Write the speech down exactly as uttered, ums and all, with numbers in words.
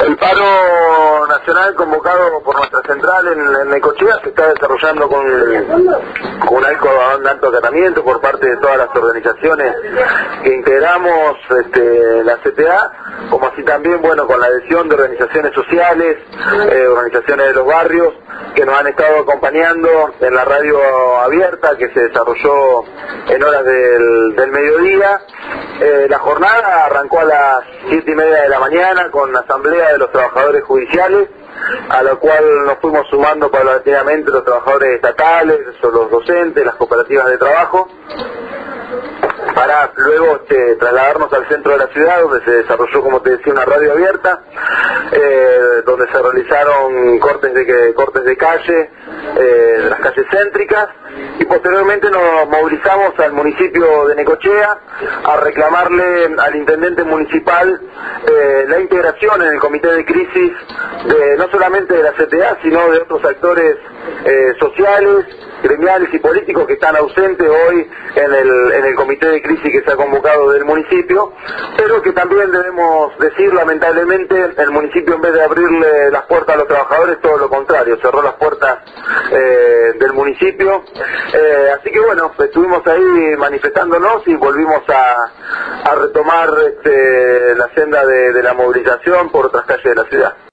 El paro nacional convocado por nuestra central en, en Necochea se está desarrollando con, con un alto, un alto acatamiento por parte de todas las organizaciones que integramos este, la C T A, como así también, bueno, con la adhesión de organizaciones sociales, eh, organizaciones de los barrios, que nos han estado acompañando en la radio abierta que se desarrolló en horas del, del mediodía. Eh, la jornada arrancó a las siete y media de la mañana con la asamblea de los trabajadores judiciales, a la cual nos fuimos sumando paulatinamente los trabajadores estatales, los docentes, las cooperativas de trabajo, para luego este, trasladarnos al centro de la ciudad, donde se desarrolló, como te decía, una radio abierta, eh, donde se realizaron cortes de, cortes de calle, eh, de las calles céntricas, y posteriormente nos movilizamos al municipio de Necochea a reclamarle al intendente municipal eh, la integración en el comité de crisis de, no solamente de la C T A, sino de otros actores eh, sociales, gremiales y políticos que están ausentes hoy en el, en el comité de crisis que se ha convocado del municipio, pero que también debemos decir, lamentablemente, el municipio, en vez de abrirle las puertas a los trabajadores, todo lo contrario, cerró las puertas eh, del municipio. Eh, así que bueno, estuvimos ahí manifestándonos y volvimos a, a retomar este, la senda de, de la movilización por otras calles de la ciudad.